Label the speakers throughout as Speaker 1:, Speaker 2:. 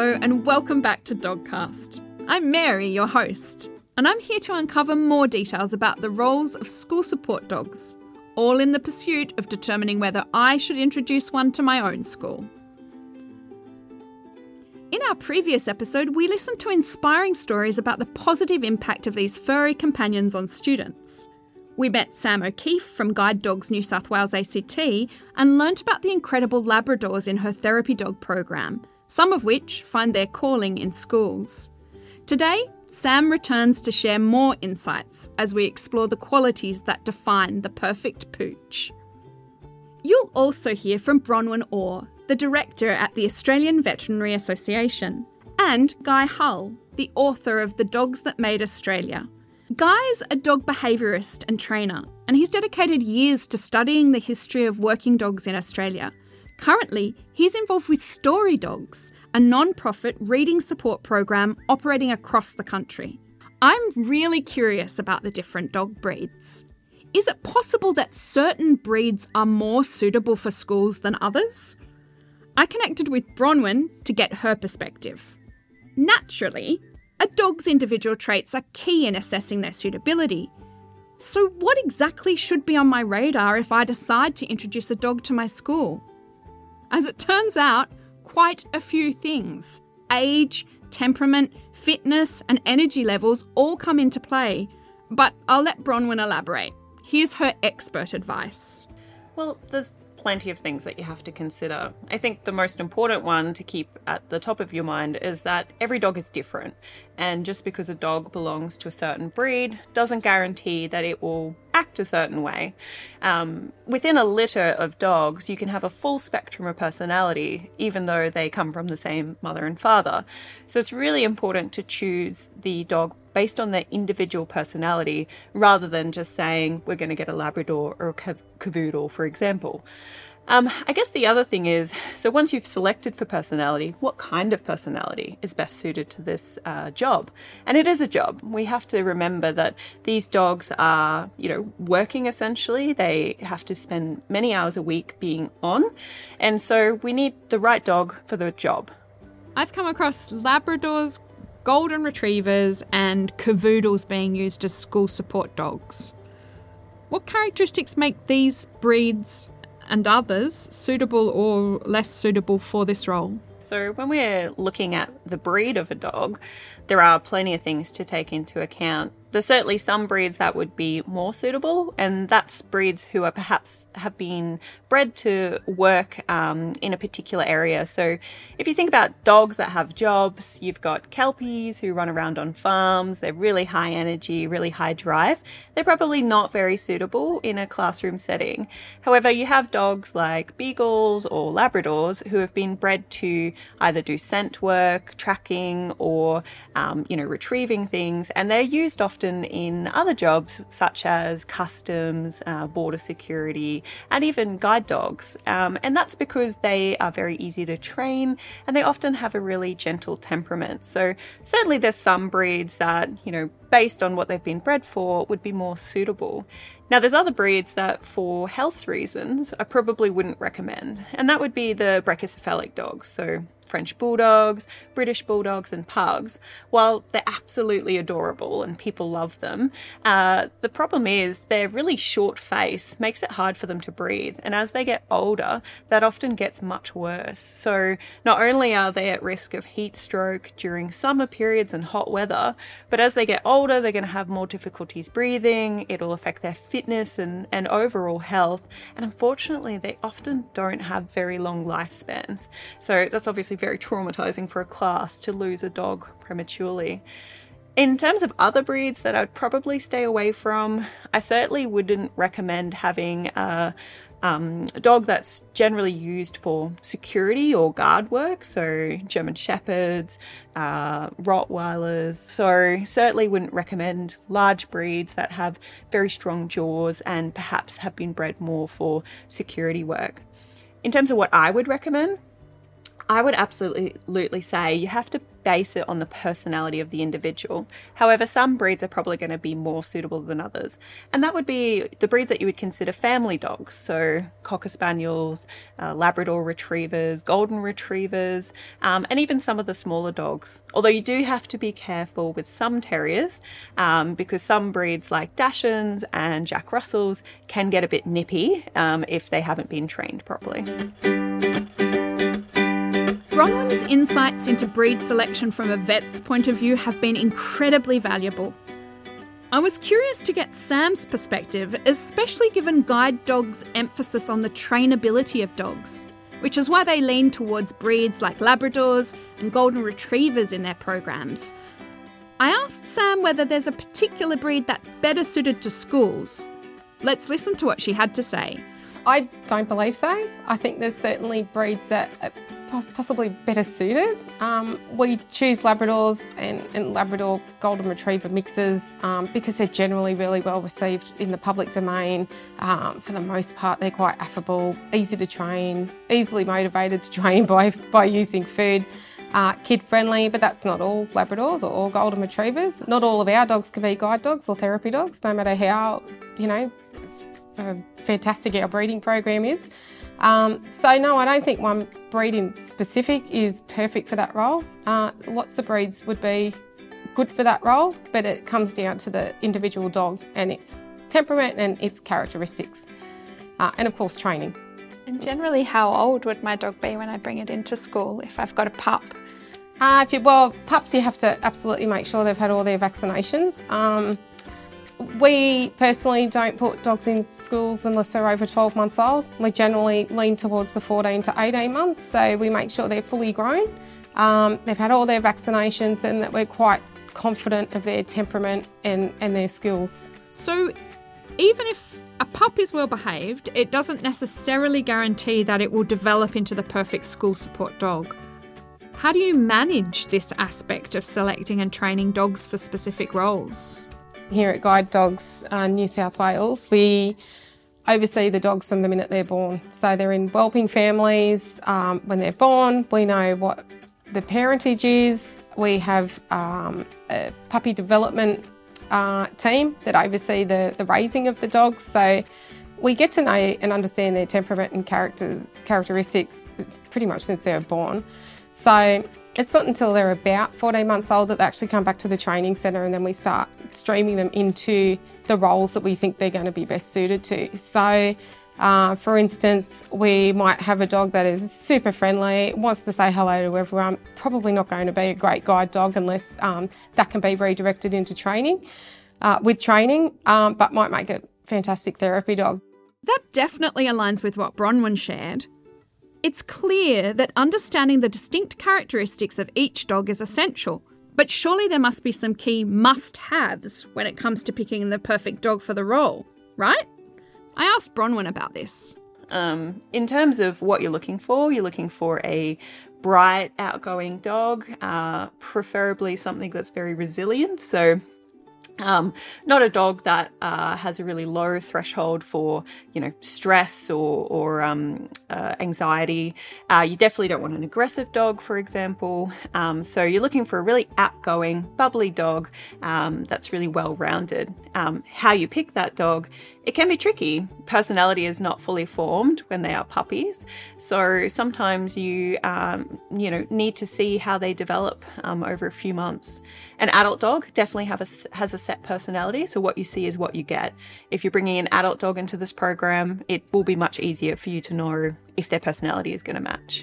Speaker 1: Hello and welcome back to Dogcast. I'm Mary, your host, and I'm here to uncover more details about the roles of school support dogs, all in the pursuit of determining whether I should introduce one to my own school. In our previous episode, we listened to inspiring stories about the positive impact of these furry companions on students. We met Sam O'Keefe from Guide Dogs New South Wales ACT and learnt about the incredible Labradors in her therapy dog program, some of which find their calling in schools. Today, Sam returns to share more insights as we explore the qualities that define the perfect pooch. You'll also hear from Bronwyn Orr, the director at the Australian Veterinary Association, and Guy Hull, the author of The Dogs That Made Australia. Guy's a dog behaviourist and trainer, and he's dedicated years to studying the history of working dogs in Australia. Currently, he's involved with Story Dogs, a non-profit reading support program operating across the country. I'm really curious about the different dog breeds. Is it possible that certain breeds are more suitable for schools than others? I connected with Bronwyn to get her perspective. Naturally, a dog's individual traits are key in assessing their suitability. So what exactly should be on my radar if I decide to introduce a dog to my school? As it turns out, quite a few things. Age, temperament, fitness, and energy levels all come into play. But I'll let Bronwyn elaborate. Here's her expert advice.
Speaker 2: Well, there's plenty of things that you have to consider. I think the most important one to keep at the top of your mind is that every dog is different, and just because a dog belongs to a certain breed doesn't guarantee that it will act a certain way. Within a litter of dogs, you can have a full spectrum of personality, even though they come from the same mother and father. So it's really important to choose the dog based on their individual personality, rather than just saying we're going to get a Labrador or a Cavoodle, for example. I guess the other thing is, so once you've selected for personality, what kind of personality is best suited to this job? And it is a job. We have to remember that these dogs are, working essentially. They have to spend many hours a week being on. And so we need the right dog for the job.
Speaker 1: I've come across Labradors, Golden Retrievers, and Cavoodles being used as school support dogs. What characteristics make these breeds and others suitable or less suitable for this role?
Speaker 2: So when we're looking at the breed of a dog, there are plenty of things to take into account. There's certainly some breeds that would be more suitable, and that's breeds who are perhaps have been bred to work in a particular area. So if you think about dogs that have jobs, you've got Kelpies who run around on farms. They're really high energy, really high drive. They're probably not very suitable in a classroom setting. However, you have dogs like Beagles or Labradors who have been bred to either do scent work, tracking, or retrieving things, and they're used often in other jobs such as customs, border security, and even guide dogs. And that's because they are very easy to train, and they often have a really gentle temperament. So certainly there's some breeds that, based on what they've been bred for, would be more suitable. Now, there's other breeds that, for health reasons, I probably wouldn't recommend, and that would be the brachycephalic dogs, so French Bulldogs, British Bulldogs, and Pugs. While they're absolutely adorable and people love them, the problem is their really short face makes it hard for them to breathe, and as they get older, that often gets much worse. So not only are they at risk of heat stroke during summer periods and hot weather, but as they get older, they're going to have more difficulties breathing. It'll affect their fitness and overall health, and unfortunately they often don't have very long lifespans. So that's obviously very traumatizing for a class to lose a dog prematurely. In terms of other breeds that I'd probably stay away from, I certainly wouldn't recommend having a dog that's generally used for security or guard work, so German Shepherds, Rottweilers. So certainly wouldn't recommend large breeds that have very strong jaws and perhaps have been bred more for security work. In terms of what I would recommend, I would absolutely say you have to base it on the personality of the individual. However, some breeds are probably going to be more suitable than others. And that would be the breeds that you would consider family dogs. So Cocker Spaniels, Labrador Retrievers, Golden Retrievers, and even some of the smaller dogs. Although you do have to be careful with some terriers because some breeds like Dachshunds and Jack Russells can get a bit nippy if they haven't been trained properly.
Speaker 1: Bronwyn's insights into breed selection from a vet's point of view have been incredibly valuable. I was curious to get Sam's perspective, especially given guide dogs' emphasis on the trainability of dogs, which is why they lean towards breeds like Labradors and Golden Retrievers in their programs. I asked Sam whether there's a particular breed that's better suited to schools. Let's listen to what she had to say.
Speaker 3: I don't believe so. I think there's certainly breeds that are possibly better suited. We choose Labradors and Labrador Golden Retriever mixes because they're generally really well received in the public domain. For the most part, they're quite affable, easy to train, easily motivated to train by using food. Kid-friendly, but that's not all Labradors or all Golden Retrievers. Not all of our dogs can be guide dogs or therapy dogs, no matter how, fantastic our breeding program is. So no, I don't think one breed in specific is perfect for that role. Lots of breeds would be good for that role, but it comes down to the individual dog and its temperament and its characteristics. And of course, training.
Speaker 4: And generally, how old would my dog be when I bring it into school if I've got a pup?
Speaker 3: Pups, you have to absolutely make sure they've had all their vaccinations. We personally don't put dogs in schools unless they're over 12 months old. We generally lean towards the 14 to 18 months, so we make sure they're fully grown. They've had all their vaccinations and that we're quite confident of their temperament and their skills.
Speaker 1: So even if a pup is well behaved, it doesn't necessarily guarantee that it will develop into the perfect school support dog. How do you manage this aspect of selecting and training dogs for specific roles?
Speaker 3: Here at Guide Dogs New South Wales, we oversee the dogs from the minute they're born. So they're in whelping families. When they're born, we know what the parentage is. We have a puppy development team that oversee the raising of the dogs. So we get to know and understand their temperament and characteristics pretty much since they were born. So it's not until they're about 14 months old that they actually come back to the training centre, and then we start streaming them into the roles that we think they're going to be best suited to. So, for instance, we might have a dog that is super friendly, wants to say hello to everyone, probably not going to be a great guide dog unless that can be redirected into training, but might make a fantastic therapy dog.
Speaker 1: That definitely aligns with what Bronwyn shared. It's clear that understanding the distinct characteristics of each dog is essential, but surely there must be some key must-haves when it comes to picking the perfect dog for the role, right? I asked Bronwyn about this.
Speaker 2: In terms of what you're looking for a bright, outgoing dog, preferably something that's very resilient. So not a dog that has a really low threshold for, stress or anxiety. You definitely don't want an aggressive dog, for example. So you're looking for a really outgoing, bubbly dog that's really well-rounded. How you pick that dog, it can be tricky. Personality is not fully formed when they are puppies. So sometimes you need to see how they develop over a few months. An adult dog definitely has a set personality, so what you see is what you get. If you're bringing an adult dog into this program, it will be much easier for you to know if their personality is going to match.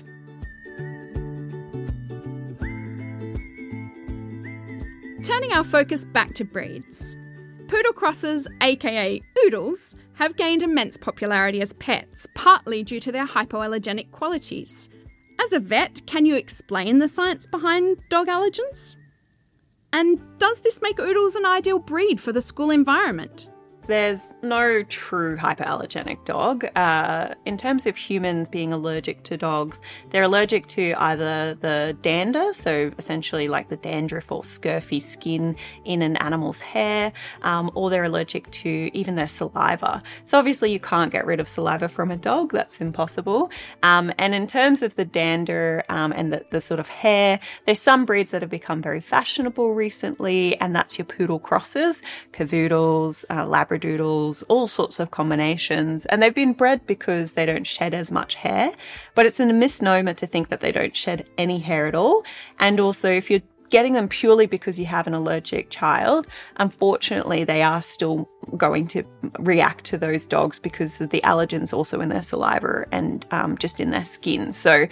Speaker 1: Turning our focus back to breeds. Poodle crosses, aka oodles, have gained immense popularity as pets, partly due to their hypoallergenic qualities. As a vet, can you explain the science behind dog allergens? And does this make oodles an ideal breed for the school environment?
Speaker 2: There's no true hyperallergenic dog. In terms of humans being allergic to dogs, they're allergic to either the dander, so essentially like the dandruff or scurfy skin in an animal's hair, or they're allergic to even their saliva. So obviously you can't get rid of saliva from a dog, that's impossible. And in terms of the dander and the sort of hair, there's some breeds that have become very fashionable recently, and that's your poodle crosses, cavoodles, labradoodles, all sorts of combinations. And they've been bred because they don't shed as much hair, but it's a misnomer to think that they don't shed any hair at all. And also, if you're getting them purely because you have an allergic child, unfortunately, they are still going to react to those dogs because of the allergens also in their saliva and just in their skin. So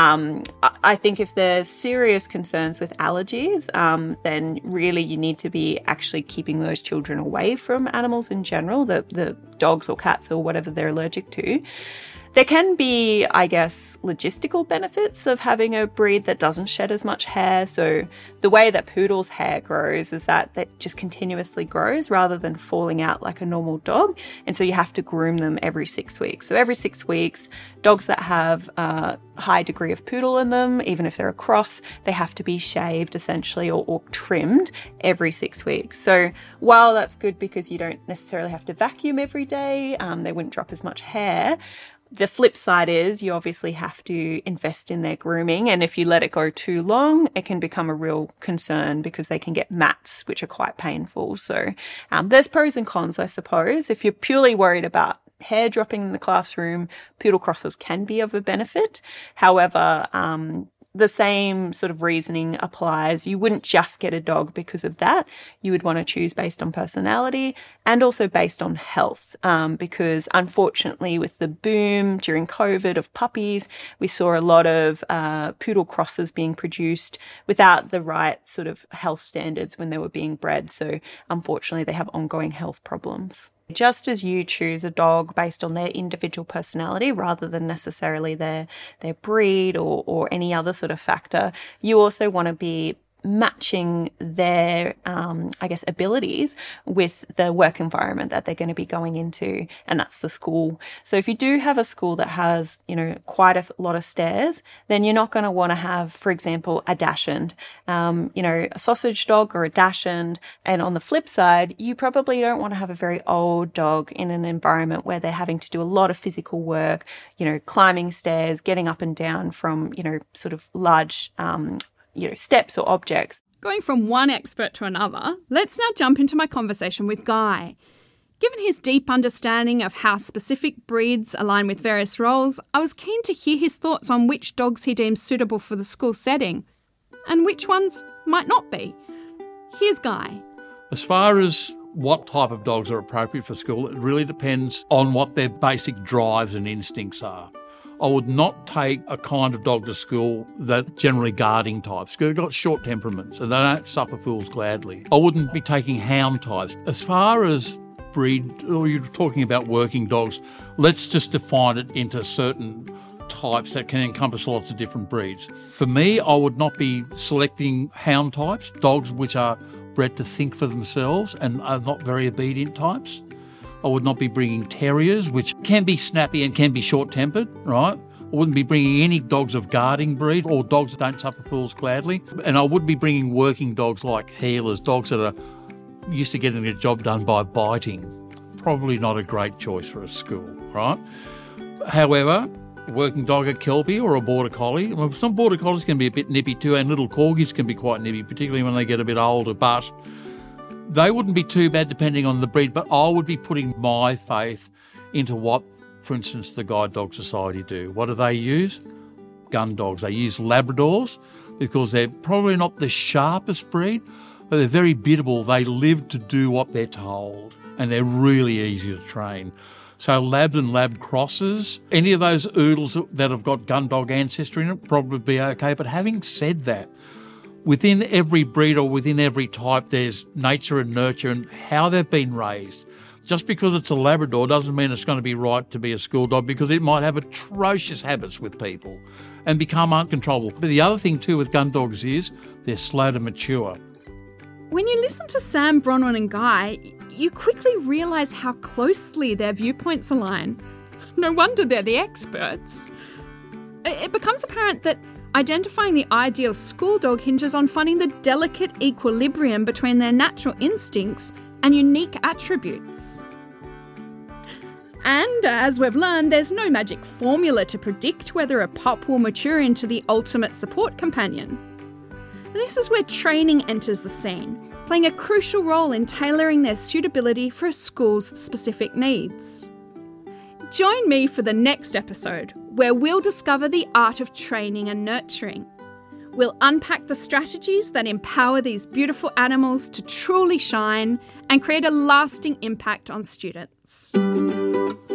Speaker 2: I think if there's serious concerns with allergies, then really you need to be actually keeping those children away from animals in general, the dogs or cats or whatever they're allergic to. There can be, I guess, logistical benefits of having a breed that doesn't shed as much hair. So the way that poodle's hair grows is that it just continuously grows rather than falling out like a normal dog. And so you have to groom them every 6 weeks. So every 6 weeks, dogs that have a high degree of poodle in them, even if they're a cross, they have to be shaved essentially or trimmed every 6 weeks. So while that's good because you don't necessarily have to vacuum every day, they wouldn't drop as much hair. The flip side is you obviously have to invest in their grooming, and if you let it go too long, it can become a real concern because they can get mats, which are quite painful. So there's pros and cons, I suppose. If you're purely worried about hair dropping in the classroom, poodle crosses can be of a benefit. However, the same sort of reasoning applies. You wouldn't just get a dog because of that. You would want to choose based on personality and also based on health, because unfortunately with the boom during COVID of puppies, we saw a lot of poodle crosses being produced without the right sort of health standards when they were being bred. So unfortunately they have ongoing health problems. Just as you choose a dog based on their individual personality rather than necessarily their breed or any other sort of factor, you also want to be matching their, abilities with the work environment that they're going to be going into, and that's the school. So if you do have a school that has, quite a lot of stairs, then you're not going to want to have, for example, a dachshund, a sausage dog or a dachshund. And on the flip side, you probably don't want to have a very old dog in an environment where they're having to do a lot of physical work, climbing stairs, getting up and down from, sort of large steps or objects.
Speaker 1: Going from one expert to another, let's now jump into my conversation with Guy. Given his deep understanding of how specific breeds align with various roles, I was keen to hear his thoughts on which dogs he deems suitable for the school setting and which ones might not be. Here's Guy.
Speaker 5: As far as what type of dogs are appropriate for school, it really depends on what their basic drives and instincts are. I would not take a kind of dog to school that generally guarding types. They've got short temperaments and they don't suffer fools gladly. I wouldn't be taking hound types. As far as breed, or you're talking about working dogs, let's just define it into certain types that can encompass lots of different breeds. For me, I would not be selecting hound types, dogs which are bred to think for themselves and are not very obedient types. I would not be bringing terriers, which can be snappy and can be short-tempered, right? I wouldn't be bringing any dogs of guarding breed or dogs that don't suffer fools gladly. And I would be bringing working dogs like heelers, dogs that are used to getting their job done by biting. Probably not a great choice for a school, right? However, a working dog, a Kelpie or a Border Collie. Well, some Border Collies can be a bit nippy too, and little Corgis can be quite nippy, particularly when they get a bit older, but they wouldn't be too bad depending on the breed, but I would be putting my faith into what, for instance, the Guide Dog Society do. What do they use? Gun dogs. They use Labradors because they're probably not the sharpest breed, but they're very biddable. They live to do what they're told, and they're really easy to train. So Lab and Lab crosses, any of those oodles that have got gun dog ancestry in it, probably be okay. But having said that, within every breed or within every type, there's nature and nurture and how they've been raised. Just because it's a Labrador doesn't mean it's going to be right to be a school dog, because it might have atrocious habits with people and become uncontrollable. But the other thing too with gun dogs is they're slow to mature.
Speaker 1: When you listen to Sam, Bronwyn and Guy, you quickly realise how closely their viewpoints align. No wonder they're the experts. It becomes apparent that identifying the ideal school dog hinges on finding the delicate equilibrium between their natural instincts and unique attributes. And as we've learned, there's no magic formula to predict whether a pup will mature into the ultimate support companion. This is where training enters the scene, playing a crucial role in tailoring their suitability for a school's specific needs. Join me for the next episode, where we'll discover the art of training and nurturing. We'll unpack the strategies that empower these beautiful animals to truly shine and create a lasting impact on students.